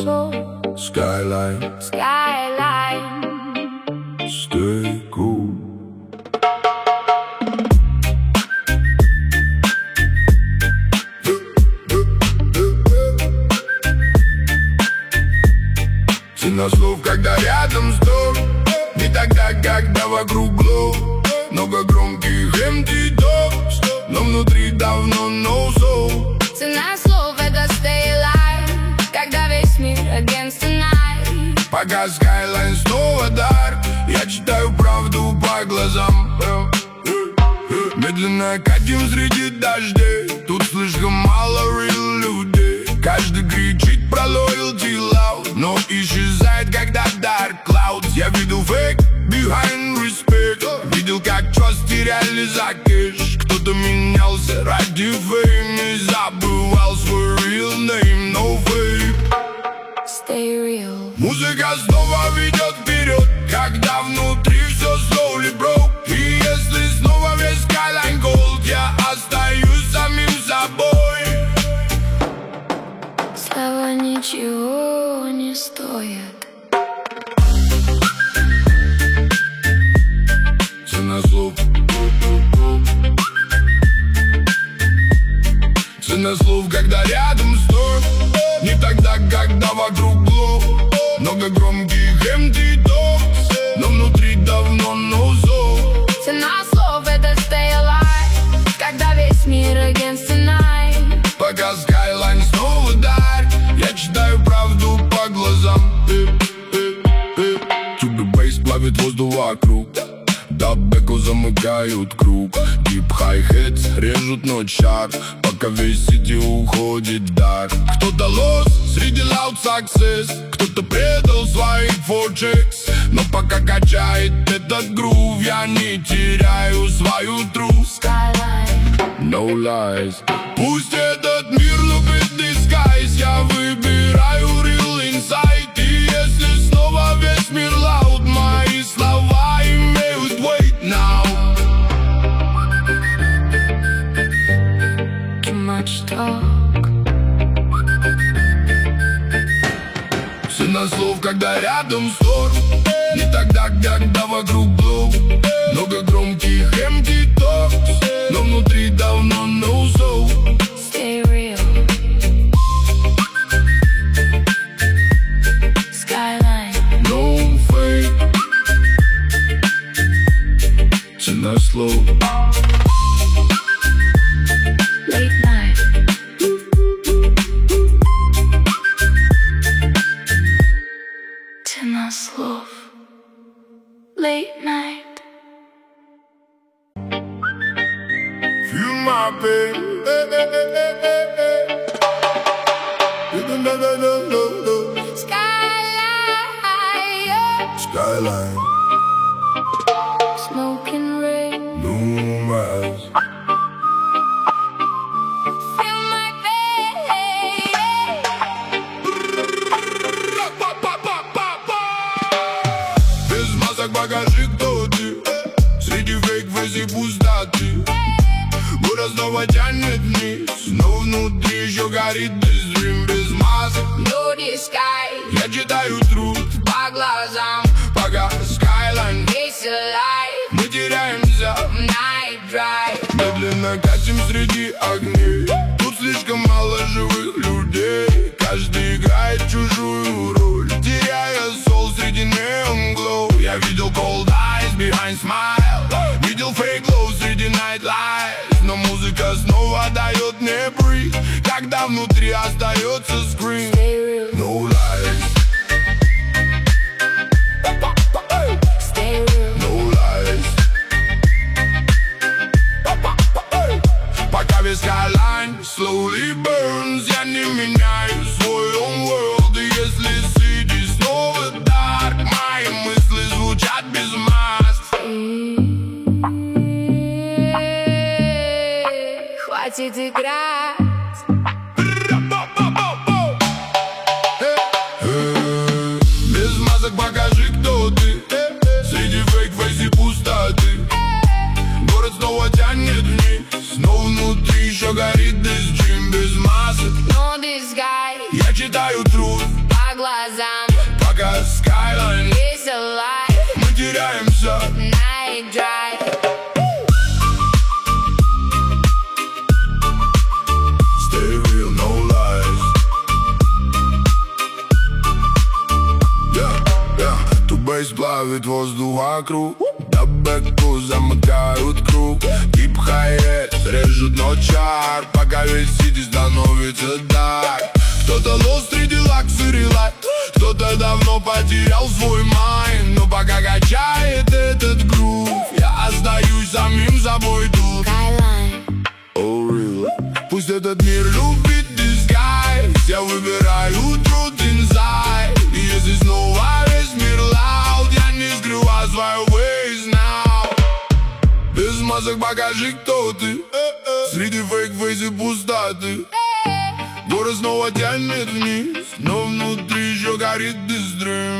slow. Skyline, Skyline. stay cool. Цена слов, когда рядом сто. Не тогда, когда вокруг глоу. Много громких empty talks, но внутри давно no soul. Цена слов — это stay alive, когда весь мир against the night. Пока Skyline снова дар, я читаю правду по глазам. Медленно катим среди дождей, тут слишком мало real людей. Каждый кричит про loyalty loud, но исчезает, когда dark clouds. Я видел fake behind respect, видел, как trust теряли за кэш. Кто-то менялся ради fame и забывал свой real name, no fake. Stay real. Музыка снова ведет вперед, когда внутри все slowly broke. И если снова весь Skyline gold, я остаюсь самим собой. Слова ничего не стоят. Цена слов. Цена слов, когда рядом сто. Не тогда, когда вокруг глоу. Много громких empty talks, но внутри давно no soul. Цена слов — это stay alive, когда весь мир against the night. Пока Skyline снова дар, я читаю правду по глазам. Тюбы бейс плавит воздух вокруг, даб-бэку замыкают круг. Deep hi-hats режут ночь шар, пока весь сити уходит дар. Кто-то лос среди loud success, кто-то предал своих forchecks. Но пока качает этот грув, я не теряю свою truth. Skyline. No lies. Пусть этот мир любит disguise, я выбираю real insight. И если снова весь мир loud, мои слова имеют weight now. Too much talk. Цена слов, когда рядом ссор. Не тогда, когда вокруг глоу. Много громких empty talks, но внутри давно no soul. Stay real. Skyline. No fake. Цена слов. Late night. Цена слов. Late night. Feel my pain. Skyline. Skyline, Smoke and rain. no rise. Feel my pain. Без масок покажи, кто ты. Среди фейк-фейс и пустоты. Город снова тянет вниз, но внутри еще горит this dream. Без масок, No disguise. я читаю труд По глазам. пока Skyline. It's alive. Мы теряемся, Night drive. медленно катим среди огней. Тут слишком мало живых людей. Каждый играет чужую роль, теряя soul среди neon glow. Я видел cold eyes behind smile, видел fake glow среди night lights. Но музыка снова дает мне breathe, когда внутри остается scream. Stay real. No lies, Stay real. no lies. Пока весь Skyline slowly burns, я не меняю свой own world. И если city снова dark, мои мысли звучат без маск. Хватит играть. Без масок покажи, кто ты. Среди фейк-фейс и пустоты. Город снова тянет вниз, но внутри еще горит this dream. Без масок No disguise. я читаю truth По по глазам. Пока Skyline, Весел лайф, мы теряемся. Night drive. Stay real, no lies. Тут бейс плавит воздух вокруг, до бэку замыкают круг. Дип хай-эт режут ночар, пока весь сити становится дарк. Кто-то лост среди лаксери лайф, кто-то давно потерял свой майн. Но пока качает этот грув, я остаюсь самим собой тут. Skyline. Oh, real. Пусть этот мир любит disguise, я выбираю truth inside. И если снова весь мир loud, я не скрываю свою ways now. Без масок покажи, кто ты, среди фейк-фейс и пустоты. Город снова тянет вниз, но внутри еще горит дистрим.